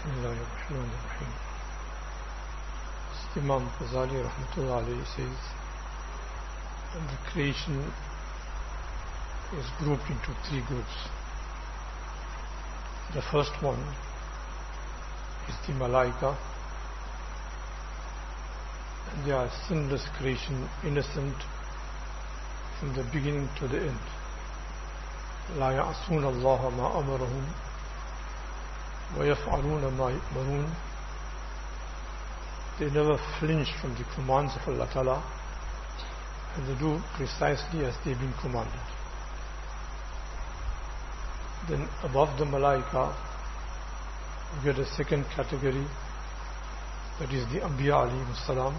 Bismillahirrahmanirrahim. Imam Ghazali Rahmatullah alayhi says that the creation is grouped into three groups. The first one is the Malaika, and they are sinless creation, innocent from the beginning to the end. لا يعصون الله ما أمرهم ويفعلون ما يؤمرون. They never flinch from the commands of Allah Ta'ala, and they do precisely as they've been commanded. Then above the Malaika, we get a second category, that is the Anbiya alayhim salam.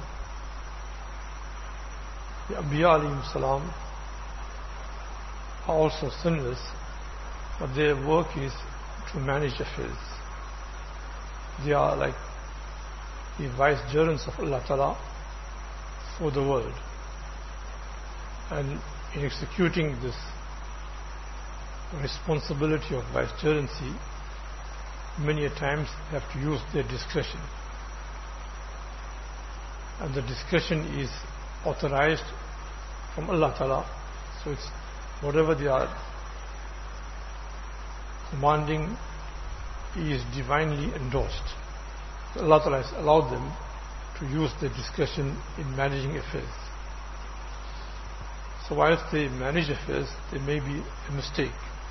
The Anbiya alayhim salam are also sinless, but their work is to manage affairs. They are like the vicegerents of Allah Ta'ala for the world, and in executing this responsibility of vicegerency, many a times they have to use their discretion, and the discretion is authorized from Allah Ta'ala. So it's whatever they are commanding is divinely endorsed. So Allah Ta'ala has allowed them to use their discretion in managing affairs. So whilst they manage affairs, there may be a mistake,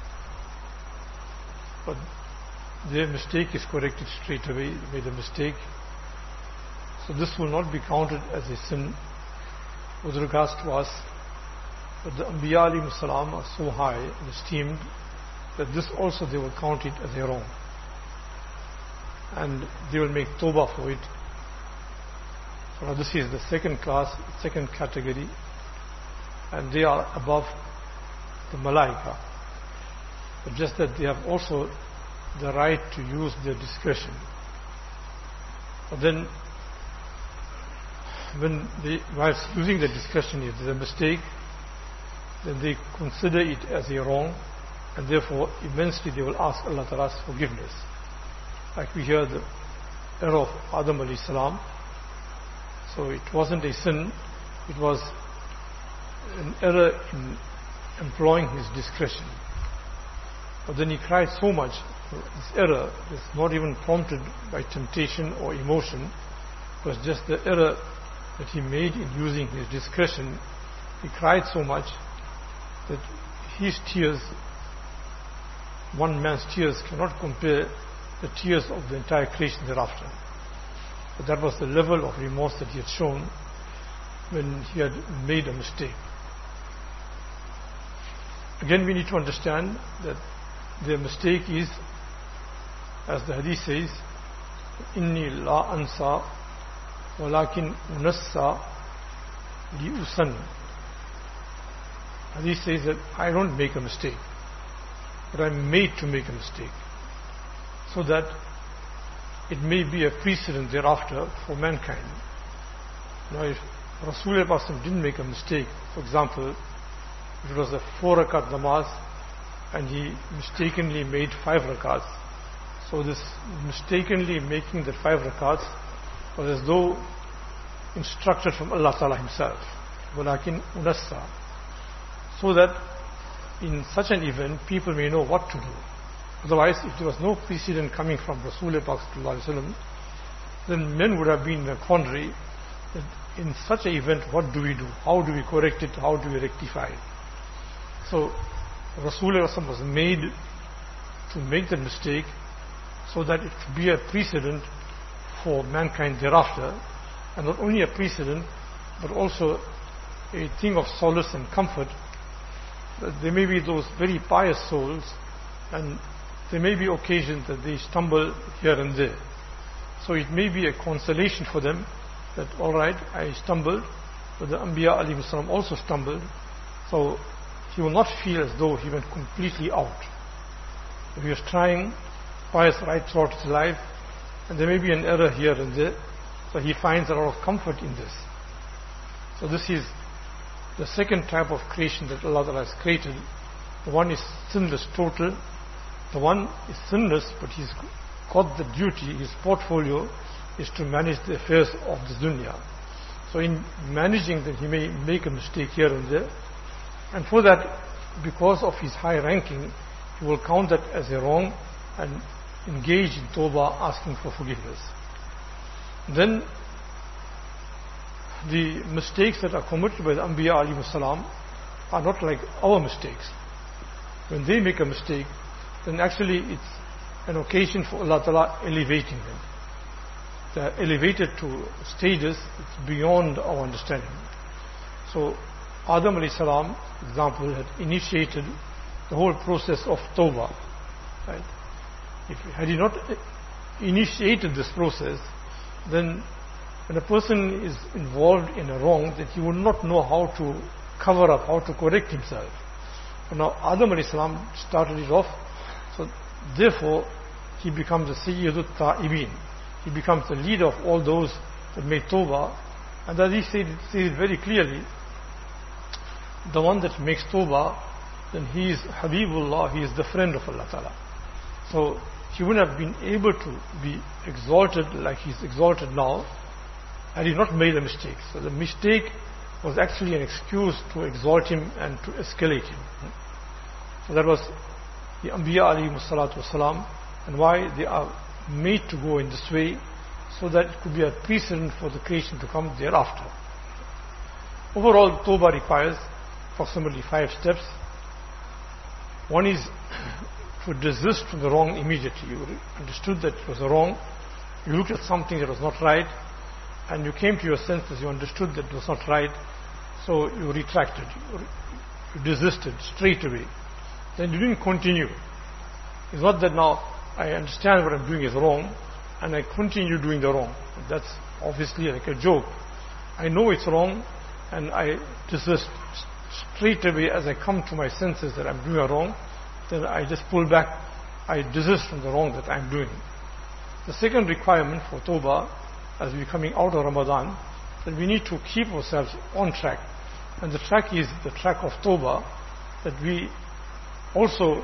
but their mistake is corrected straight away. They made a mistake, so this will not be counted as a sin with regards to us. But the Anbiya alayhim salam are so high and esteemed that this also they will count it as a wrong, and they will make tawbah for it. So now this is the second class, second category, and they are above the Malaika, but just that they have also the right to use their discretion. But then when they, whilst using the discretion, if there is a mistake, then they consider it as a wrong, and therefore immensely they will ask Allah Ta'ala's forgiveness. Like we hear the error of Adam alayhi salam. So it wasn't a sin, it was an error in employing his discretion. But then he cried so much, this error is not even prompted by temptation or emotion, it was just the error that he made in using his discretion. He cried so much that his tears, one man's tears, cannot compare the tears of the entire creation thereafter. But that was the level of remorse that he had shown when he had made a mistake. Again, we need to understand that their mistake is, as the hadith says, inni la ansa walakin unassa li usan. Hadith says that I don't make a mistake, but I'm made to make a mistake, so that it may be a precedent thereafter for mankind. Now, if Rasulullah didn't make a mistake, for example, if it was a 4 rakat namaz and he mistakenly made 5 rakats, so this mistakenly making the 5 rakats was as though instructed from Allah Ta'ala himself, walakin unassa, so that in such an event people may know what to do. Otherwise, if there was no precedent coming from Rasulullah, then men would have been in a quandary that in such an event, what do we do? How do we correct it? How do we rectify it? So Rasulullah was made to make the mistake so that it could be a precedent for mankind thereafter, and not only a precedent but also a thing of solace and comfort. There may be those very pious souls, and there may be occasions that they stumble here and there. So it may be a consolation for them that, alright, I stumbled, but the Anbiya alayhim salam also stumbled, so he will not feel as though he went completely out. If he was trying pious right throughout his life, and there may be an error here and there, so he finds a lot of comfort in this. So this is the second type of creation that Allah Ta'ala has created. The one is sinless total, the one is sinless, but he's got the duty, his portfolio is to manage the affairs of the dunya. So in managing them, he may make a mistake here and there. And for that, because of his high ranking, he will count that as a wrong and engage in tawbah, asking for forgiveness. Then the mistakes that are committed by the Anbiya alayhi salam are not like our mistakes. When they make a mistake, then actually it's an occasion for Allah Ta'ala elevating them. They are elevated to stages it's beyond our understanding. So Adam alayhi salam, for example, had initiated the whole process of tawbah. Right? Had he not initiated this process, then when a person is involved in a wrong, that he would not know how to cover up, how to correct himself. But now Adam alayhi salam started it off, so therefore he becomes the Sayyidut Ta'ibin. He becomes the leader of all those that made tawbah. And as he said it very clearly, the one that makes tawbah, then he is Habibullah, he is the friend of Allah Ta'ala. So he wouldn't have been able to be exalted like he's exalted now had he not made a mistake. So the mistake was actually an excuse to exalt him and to escalate him. So that was the Anbiya alayhi salatu wasalam, and why they are made to go in this way, so that it could be a precedent for the creation to come thereafter. Overall, tawbah requires approximately 5 steps. One is to desist from the wrong immediately. You understood that it was wrong, you looked at something that was not right, and you came to your senses, you understood that it was not right, so you retracted, you desisted straight away. Then you didn't continue. It's not that now I understand what I'm doing is wrong and I continue doing the wrong. That's obviously like a joke. I know it's wrong and I desist straight away as I come to my senses that I'm doing a wrong. Then I just pull back, I desist from the wrong that I'm doing. The second requirement for tawbah, as we're coming out of Ramadan, that we need to keep ourselves on track. And the track is the track of tawbah, that we also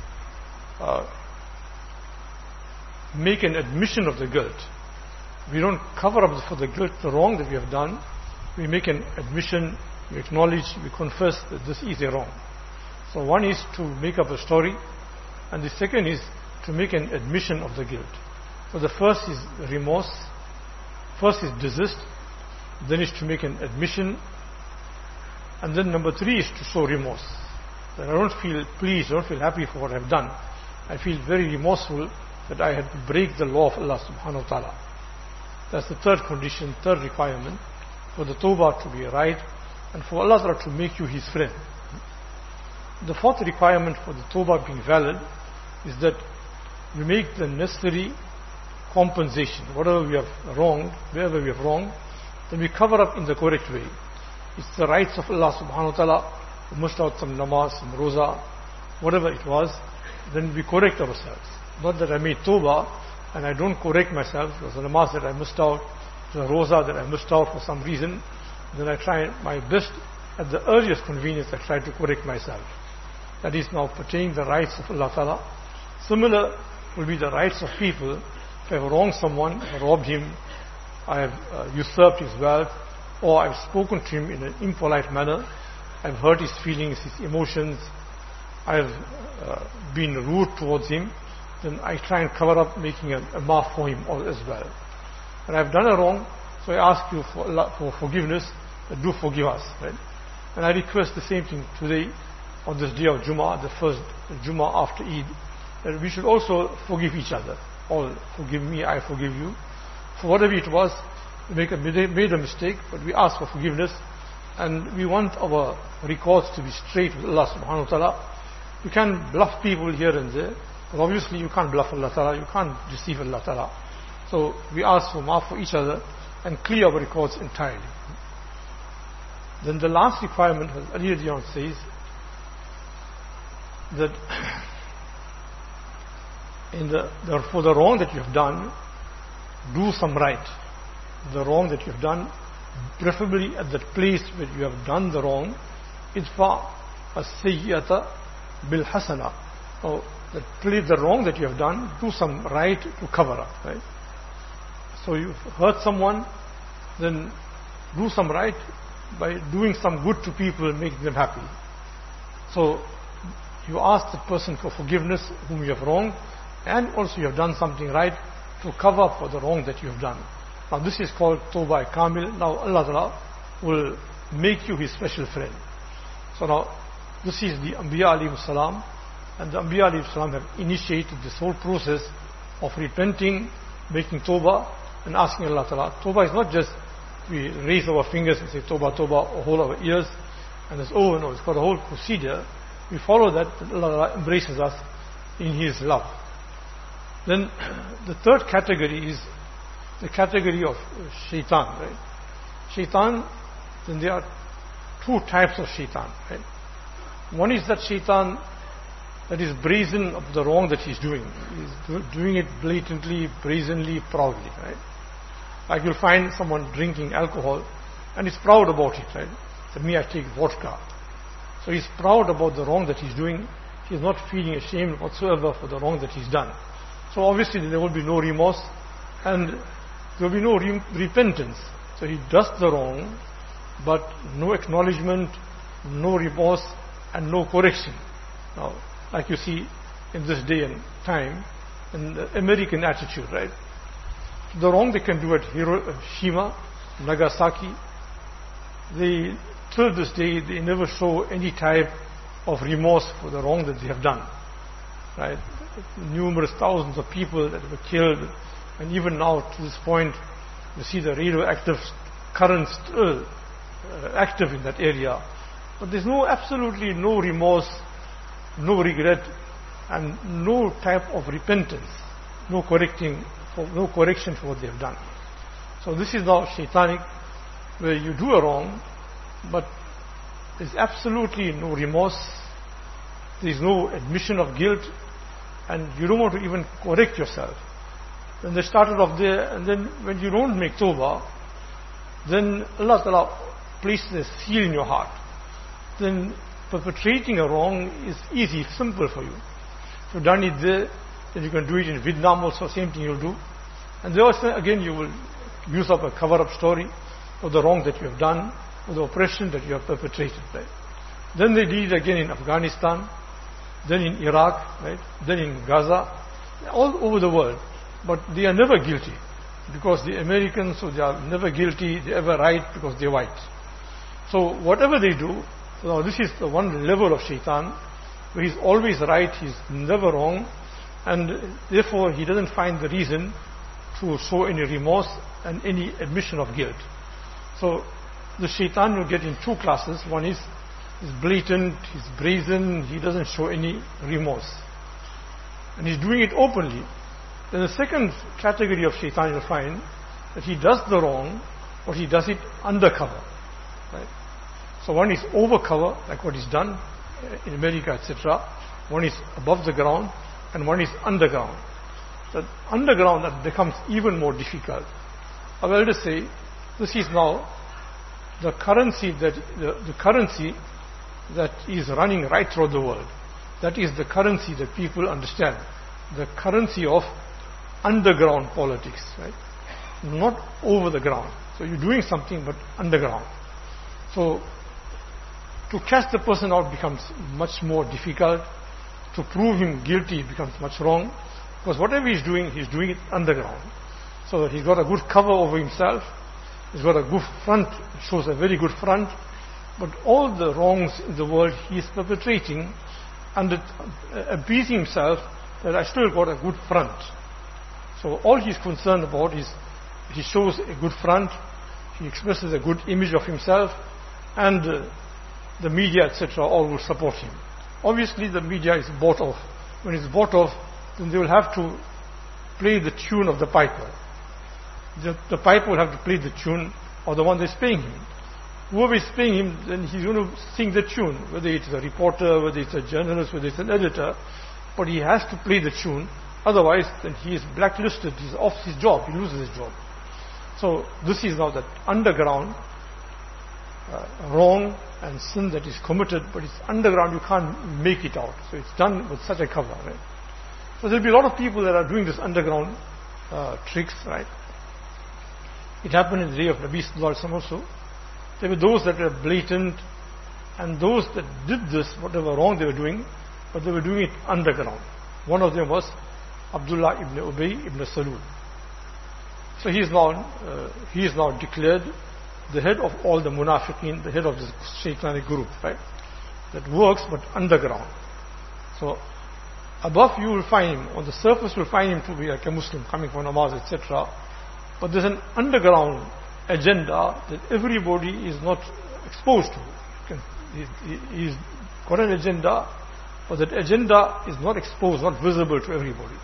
make an admission of the guilt. We don't cover up for the guilt, the wrong that we have done. We make an admission, we acknowledge, we confess that this is a wrong. So one is to make up a story, and the second is to make an admission of the guilt. So the first is remorse, first is desist, then is to make an admission, and then number 3 is to show remorse. That I don't feel pleased, I don't feel happy for what I've done. I feel very remorseful that I had to break the law of Allah subhanahu wa ta'ala. That's the third condition, third requirement, for the tawbah to be right and for Allah Ta'ala to make you His friend. The fourth requirement for the tawbah being valid is that we make the necessary compensation. Whatever we have wronged, wherever we have wronged, then we cover up in the correct way. It's the rights of Allah subhanahu wa ta'ala. We missed out some namaz, some roza, whatever it was, then we correct ourselves. Not that I made tawbah and I don't correct myself. It was a namaz that I missed out, it was a roza that I missed out for some reason. Then I try my best, at the earliest convenience, I try to correct myself. That is now pertaining the rights of Allah Ta'ala. Similar will be the rights of people. If I have wronged someone, I have robbed him, I have usurped his wealth, or I have spoken to him in an impolite manner, I have hurt his feelings, his emotions, I have been rude towards him, then I try and cover up, making a maaf for him as well. But I have done a wrong, so I ask you for forgiveness, do forgive us. Right? And I request the same thing today, on this day of Jummah, the first Jummah after Eid, that we should also forgive each other. All forgive me, I forgive you. For whatever it was, we made a mistake, but we ask for forgiveness, and we want our records to be straight with Allah subhanahu wa ta'ala. You can bluff people here and there, but obviously you can't bluff Allah ta'ala, you can't deceive Allah ta'ala. So we ask for maaf for each other and clear our records entirely. Then the last requirement, as Ali radiallahu anhu says, that for the wrong that you have done, do some right. The wrong that you have done, preferably at that place where you have done the wrong, idfa as-sayyi'ata bil-hasana. Or that play the wrong that you have done, do some right to cover up, right? So you've hurt someone, then do some right by doing some good to people, making them happy. So you ask the person for forgiveness whom you have wronged, and also you have done something right to cover up for the wrong that you have done. Now this is called Tawbah Kamil. Now Allah Ta'ala will make you His special friend. So now this is the Anbiya alayhi salam, and the Anbiya alayhi salam have initiated this whole process of repenting, making Tawbah and asking Allah Ta'ala. Tawbah is not just we raise our fingers and say Tawbah, Tawbah, or hold our ears and it's over. No, it's got a whole procedure. We follow that, Allah embraces us in His love. Then the third category is the category of shaitan, right? Shaitan, then there are two types of shaitan, right? One is that shaitan that is brazen of the wrong that he's doing. He's doing it blatantly, brazenly, proudly, right? Like you'll find someone drinking alcohol and he's proud about it, right? To me, I take vodka. So he's proud about the wrong that he's doing. He's not feeling ashamed whatsoever for the wrong that he's done. So obviously there will be no remorse and there will be no repentance. So he does the wrong, but no acknowledgement, no remorse, and no correction. Now, like you see in this day and time, in the American attitude, right? The wrong they can do at Hiroshima, Nagasaki, they, till this day, they never show any type of remorse for the wrong that they have done. Right? Numerous thousands of people that were killed, and even now to this point, you see the radioactive currents still active in that area. But there's absolutely no remorse, no regret, and no type of repentance, no correction for what they have done. So this is now shaitanic, where you do a wrong, but there's absolutely no remorse, there's no admission of guilt, and you don't want to even correct yourself. Then they started off there, and then when you don't make tawbah, then Allah Ta'ala places a seal in your heart. Then perpetrating a wrong is easy, simple for you. If you've done it there, then you can do it in Vietnam also, same thing you'll do. And there also, again, you will use up a cover-up story of the wrong that you have done, or the oppression that you have perpetrated, right? Then they did it again in Afghanistan, then in Iraq, right? Then in Gaza, all over the world. But they are never guilty, because the Americans, so they are never guilty, they are ever right because they're white. So whatever they do, now this is the one level of shaitan, where he's always right, he's never wrong, and therefore he doesn't find the reason to show any remorse and any admission of guilt. So the shaitan will get in two classes. One is blatant, he's brazen, he doesn't show any remorse, and he's doing it openly. Then the second category of shaitan you'll find that he does the wrong, but he does it undercover, right? So one is overcover, like what is done in America, etc. One is above the ground, and one is underground. The underground that becomes even more difficult. I will just say, this is now the currency that is running right through the world. That is the currency that people understand. The currency of underground politics, right? Not over the ground. So you're doing something, but underground. So to catch the person out becomes much more difficult. To prove him guilty becomes much wrong, because whatever he's doing it underground. So that he's got a good cover over himself, he's got a good front, shows a very good front, but all the wrongs in the world he is perpetrating and appeasing himself that I still got a good front. So all he's concerned about is he shows a good front, he expresses a good image of himself, and the media, etc., all will support him. Obviously the media is bought off. When it's bought off, then they will have to play the tune of the piper. The piper will have to play the tune of the one that's paying him. Whoever is paying him, then he's going to sing the tune, whether it's a reporter, whether it's a journalist, whether it's an editor, but he has to play the tune. Otherwise, then he is blacklisted, he's off his job, he loses his job. So this is now that underground wrong and sin that is committed, but it's underground, you can't make it out. So it's done with such a cover, right? So there'll be a lot of people that are doing this underground tricks, right? It happened in the day of Nabi Sallallahu Alaihi Wasallam also. There were those that were blatant, and those that did this, whatever wrong they were doing, but they were doing it underground. One of them was Abdullah ibn Ubay ibn Salul. So he is now declared the head of all the munafiqeen, the head of this shaitanic group, right? That works but underground. So above you will find him, on the surface you will find him to be like a Muslim coming for namaz, etc. But there's an underground agenda that everybody is not exposed to. He's got an agenda, but that agenda is not exposed, not visible to everybody.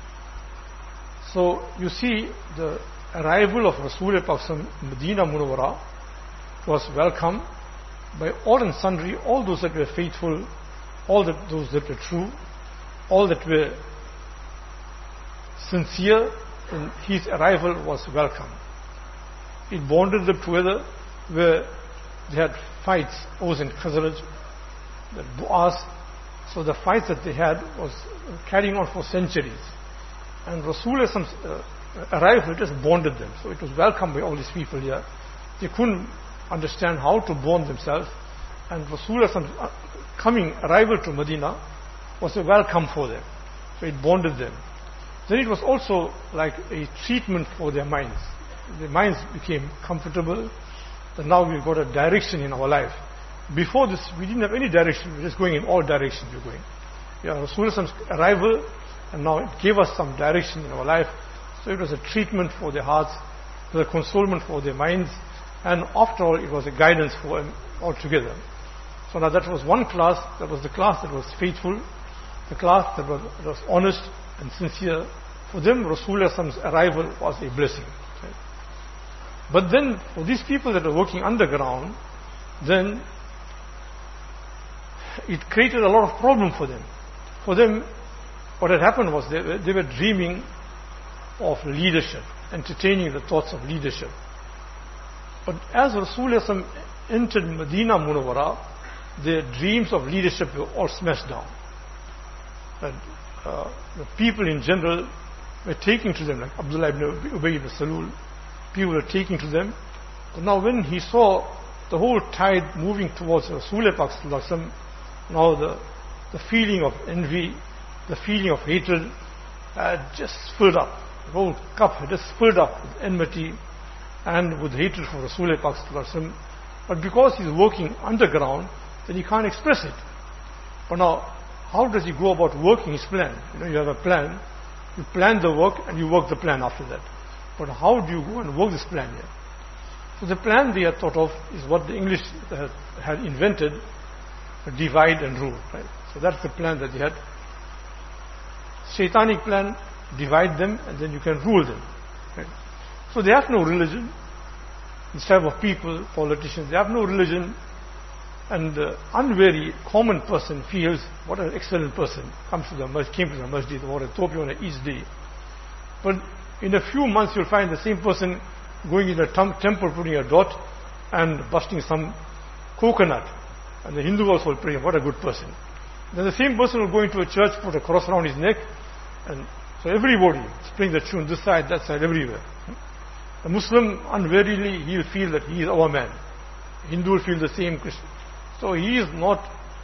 So you see the arrival of Rasulullah in Medina Munawwara was welcomed by all and sundry, all those that were faithful, those that were true, all that were sincere, and his arrival was welcome. It bonded them together where they had fights, Aus and Khazraj, the Bu'as. So the fights that they had was carrying on for centuries. And Rasulullah's arrival just bonded them. So it was welcomed by all these people here. They couldn't understand how to bond themselves. And Rasulullah's arrival to Medina was a welcome for them. So it bonded them. Then it was also like a treatment for their minds. Their minds became comfortable. And now we've got a direction in our life. Before this, we didn't have any direction. We were just going in all directions. We were going. Rasulullah's arrival, and now it gave us some direction in our life. So it was a treatment for their hearts, it was a consolement for their minds, and after all, it was a guidance for them altogether. So now that was one class. That was the class that was faithful, the class that was honest and sincere. For them, Rasulullah's arrival was a blessing. Right? But then, for these people that are working underground, then it created a lot of problem for them. For them, what had happened was they were dreaming of leadership, entertaining the thoughts of leadership. But as Rasulullah entered Medina Munawwara, their dreams of leadership were all smashed down. And the people in general were taking to them, like Abdullah ibn Ubay ibn Salul, people were taking to them. But now when he saw the whole tide moving towards Rasulullah, now the feeling of envy, the feeling of hatred had just filled up. The whole cup had just filled up with enmity and with hatred for Rasulullah. But because he's working underground, then he can't express it. But now, how does he go about working his plan? You have a plan, you plan the work and you work the plan after that. But how do you go and work this plan here? So the plan they had thought of is what the English had invented, divide and rule. Right? So that's the plan that they had. Shaitanic plan, divide them and then you can rule them. Right? So they have no religion. This type of people, politicians, they have no religion. And the unwary common person feels, what an excellent person, came to the masjid or a topi on each day. But in a few months you'll find the same person going in a temple putting a dot and busting some coconut. And the Hindu also will pray, what a good person. Then the same person will go into a church, put a cross around his neck, and so everybody is playing the tune, this side, that side, everywhere. The Muslim, unwarily, he will feel that he is our man. The Hindu will feel the same, Christian. So he is not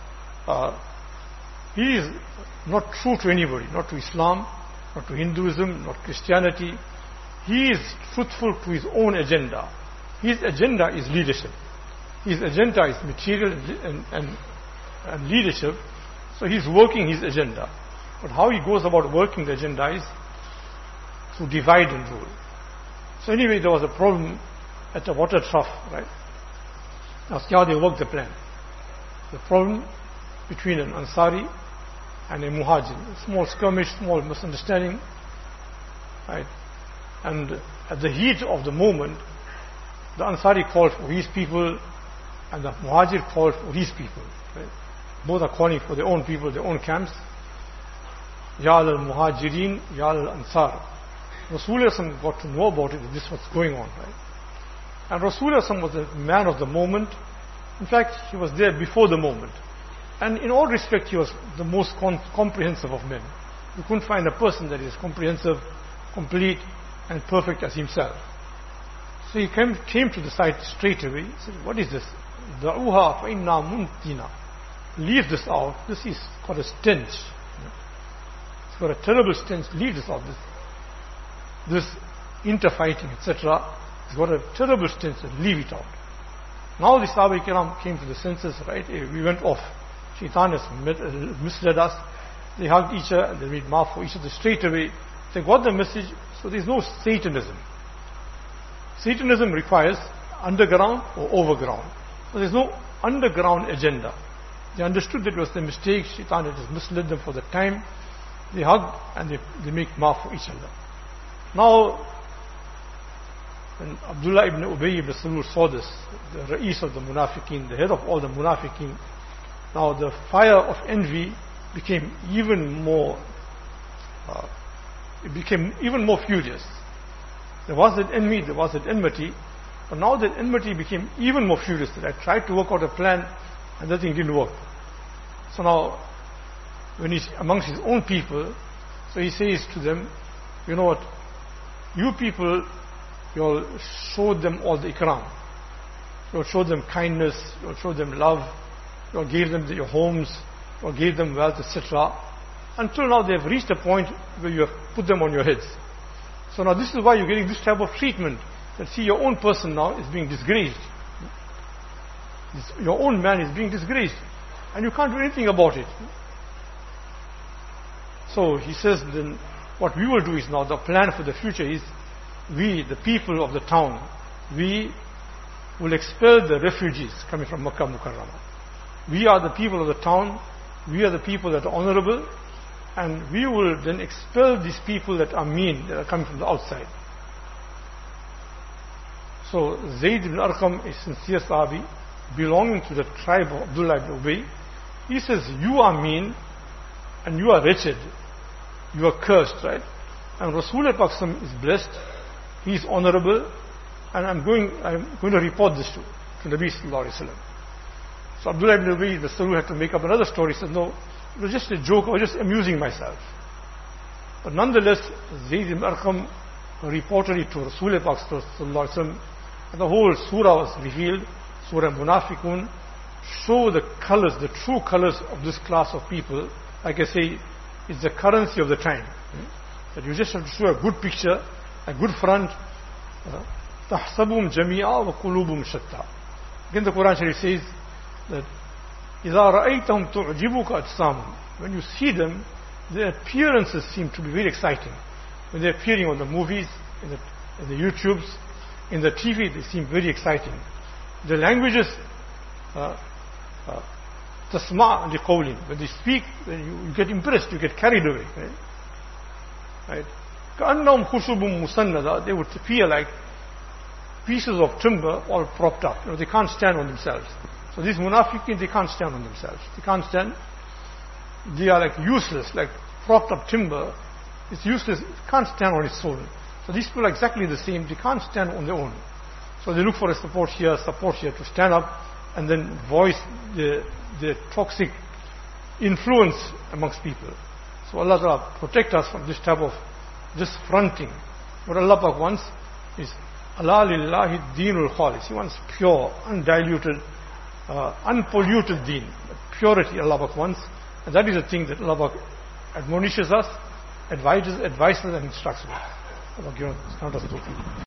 true to anybody, not to Islam, not to Hinduism, not Christianity. He is truthful to his own agenda. His agenda is leadership. His agenda is material and leadership. So he's working his agenda. But how he goes about working the agenda is to divide and rule. So anyway, there was a problem at the water trough, right? Now see how they work the plan. The problem between an Ansari and a Muhajir. A small skirmish, small misunderstanding. Right? And at the heat of the moment, the Ansari called for his people and the Muhajir called for his people. Right? Both are calling for their own people, their own camps. Ya al-Muhajirin, Ya al-Ansar. Rasulullah got to know about it, that this was going on. Right? And Rasulullah was the man of the moment. In fact, he was there before the moment. And in all respect, he was the most comprehensive of men. You couldn't find a person that is comprehensive, complete, and perfect as himself. So he came to the site straight away. He said, what is this? Da'uha fa'inna muntina. Leave this out. This is got a stench. It's got a terrible stench. Leave this out. This interfighting, etc. It's got a terrible stench. Leave it out. Now the Sahaba Kiram came to the senses, right? We went off. Shaitan has misled us. They hugged each other and they made maaf for each other straight away. They got the message. So there's no Satanism. Satanism requires underground or overground. So there's no underground agenda. They understood that it was a mistake. Shaitan had just misled them for the time. They hug and they make maaf for each other. Now, when Abdullah ibn Ubay ibn Salul saw this, the Ra'is of the Munafiqeen, the head of all the Munafiqeen, now the fire of envy became even more, furious. There was that enmity, but now that enmity became even more furious. That I tried to work out a plan and that thing didn't work. So now, when he's amongst his own people, so he says to them, you know what, you people, you all showed them all the ikram. You all showed them kindness, you all showed them love, you all gave them your homes, you all gave them wealth, etc. Until now they have reached a point where you have put them on your heads. So now this is why you're getting this type of treatment. That see, your own person now is being disgraced. Your own man is being disgraced. And you can't do anything about it. So he says then, what we will do is now, the plan for the future is, we, the people of the town, we will expel the refugees coming from Makkah Mukarramah. We are the people of the town, we are the people that are honorable, and we will then expel these people that are mean, that are coming from the outside. So Zayd ibn Arqam, a sincere Sahabi, belonging to the tribe of Abdullah ibn Ubay, he says, you are mean, and you are wretched, you are cursed, right? And Rasulullah is blessed, he is honorable, and I'm going to report this to Nabi sallallahu alaihi wasallam. So Abdullah ibn Ubay, the Salul, had to make up another story. He said, no, it was just a joke, I was just amusing myself. But nonetheless, Zayd ibn Arqam reported it to Rasulullah sallallahu alaihi wasallam, and the whole surah was revealed, Surah Munafiqun, show the colors, the true colors of this class of people. Like I say, it's the currency of the time. That you just have to show a good picture, a good front. تَحْسَبُهُمْ جَمِيعًا وَقُلُوبُهُمْ شَتَّى. Again the Quran Sharif says that إِذَا رَأَيْتَهُمْ تُعْجِبُكَ أَجْسَامُهُم. When you see them, their appearances seem to be very exciting. When they're appearing on the movies, in the YouTubes, in the TV, they seem very exciting. The languages, tasma' liqawlin. When they speak, you get impressed, you get carried away. Right? كَأَنَّهُمْ خُشُبٌ مُسَنَّدَةٌ. They would appear like pieces of timber all propped up. They can't stand on themselves. So these munafiqeen, they can't stand on themselves. They can't stand. They are like useless, like propped up timber. It's useless. It can't stand on its own. So these people are exactly the same. They can't stand on their own. So they look for a support here to stand up and then voice the toxic influence amongst people. So Allah Ta'ala protect us from this type of fronting. What Allah Pak wants is Allah lillahi deenul khalis. He wants pure, undiluted, unpolluted deen. Purity Allah Pak wants. And that is the thing that Allah Pak admonishes us, advises and instructs us. Allah Pak, count us through.